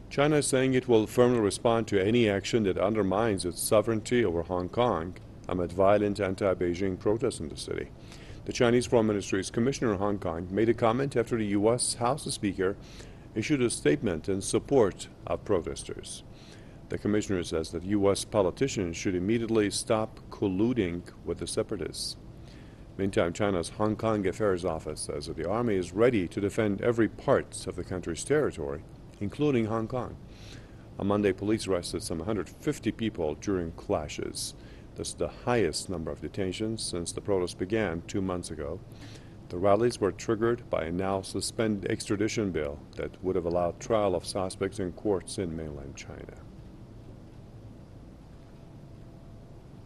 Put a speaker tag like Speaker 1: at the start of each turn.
Speaker 1: China is saying it will firmly respond to any action that undermines its sovereignty over Hong Kong amid violent anti-Beijing protests in the city. The Chinese Foreign Ministry's commissioner in Hong Kong made a comment after the U.S. House Speaker issued a statement in support of protesters. The commissioner says that U.S. politicians should immediately stop colluding with the separatists. Meantime, China's Hong Kong Affairs Office says that the army is ready to defend every part of the country's territory, including Hong Kong. On Monday, police arrested some 150 people during clashes. This is the highest number of detentions since the protests began 2 months ago. The rallies were triggered by a now suspended extradition bill that would have allowed trial of suspects in courts in mainland China.